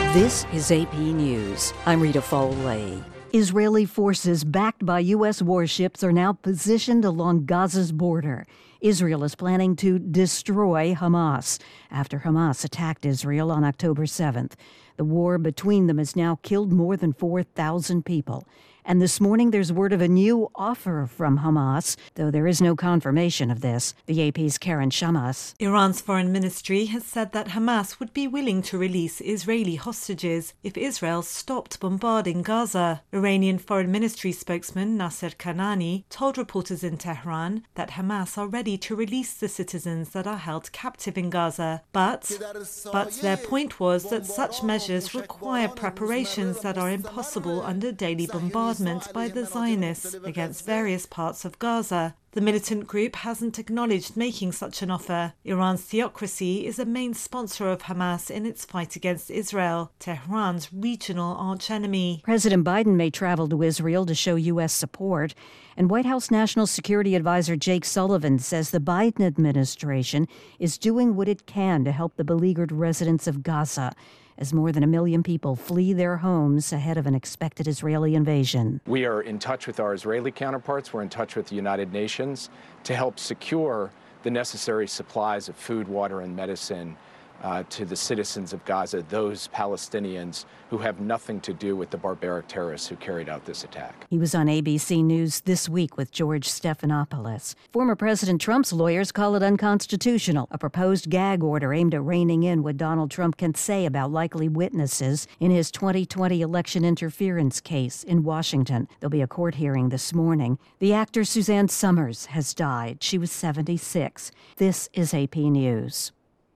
This is AP News. I'm Rita Foley. Israeli forces backed by U.S. warships are now positioned along Gaza's border. Israel is planning to destroy Hamas after Hamas attacked Israel on October 7th. The war between them has now killed more than 4,000 people. And this morning, there's word of a new offer from Hamas, though there is no confirmation of this. The AP's Karen Shamas. Iran's foreign ministry has said that Hamas would be willing to release Israeli hostages if Israel stopped bombarding Gaza. Iranian foreign ministry spokesman Nasser Kanani told reporters in Tehran that Hamas are ready to release the citizens that are held captive in Gaza. But their point was that such measures require preparations that are impossible under daily bombardment by the Zionists against various parts of Gaza. The militant group hasn't acknowledged making such an offer. Iran's theocracy is a main sponsor of Hamas in its fight against Israel, Tehran's regional archenemy. President Biden may travel to Israel to show U.S. support, and White House National Security Advisor Jake Sullivan says the Biden administration is doing what it can to help the beleaguered residents of Gaza, as more than 1 million people flee their homes ahead of an expected Israeli invasion. We are in touch with our Israeli counterparts. We're in touch with the United Nations to help secure the necessary supplies of food, water, and medicine to the citizens of Gaza, those Palestinians who have nothing to do with the barbaric terrorists who carried out this attack. He was on ABC News This Week with George Stephanopoulos. Former President Trump's lawyers call it unconstitutional, a proposed gag order aimed at reining in what Donald Trump can say about likely witnesses in his 2020 election interference case in Washington. There'll be a court hearing this morning. The actor Suzanne Summers has died. She was 76. This is AP News.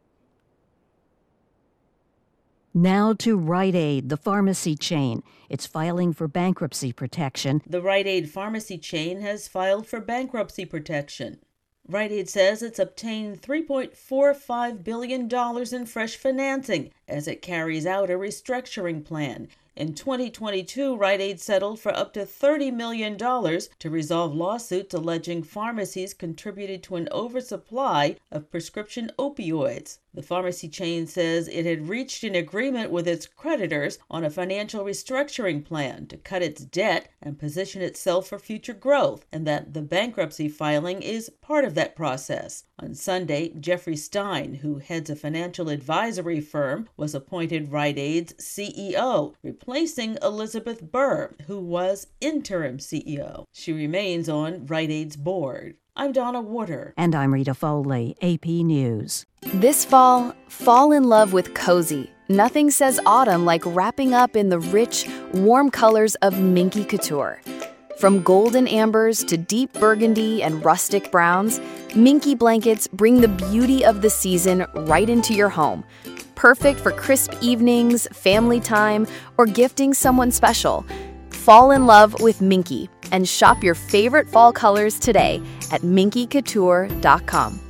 Now to Rite Aid, the pharmacy chain. It's filing for bankruptcy protection. The Rite Aid pharmacy chain has filed for bankruptcy protection. Rite Aid says it's obtained $3.45 billion in fresh financing as it carries out a restructuring plan. In 2022, Rite Aid settled for up to $30 million to resolve lawsuits alleging pharmacies contributed to an oversupply of prescription opioids. The pharmacy chain says it had reached an agreement with its creditors on a financial restructuring plan to cut its debt and position itself for future growth, and that the bankruptcy filing is part of that process. On Sunday, Jeffrey Stein, who heads a financial advisory firm, was appointed Rite Aid's CEO, replacing Elizabeth Burr, who was interim CEO. She remains on Rite Aid's board. I'm Donna Warder. And I'm Rita Foley, AP News. This fall in love with cozy. Nothing says autumn like wrapping up in the rich, warm colors of Minky Couture. From golden ambers to deep burgundy and rustic browns, Minky blankets bring the beauty of the season right into your home. Perfect for crisp evenings, family time, or gifting someone special. Fall in love with Minky and shop your favorite fall colors today at minkycouture.com.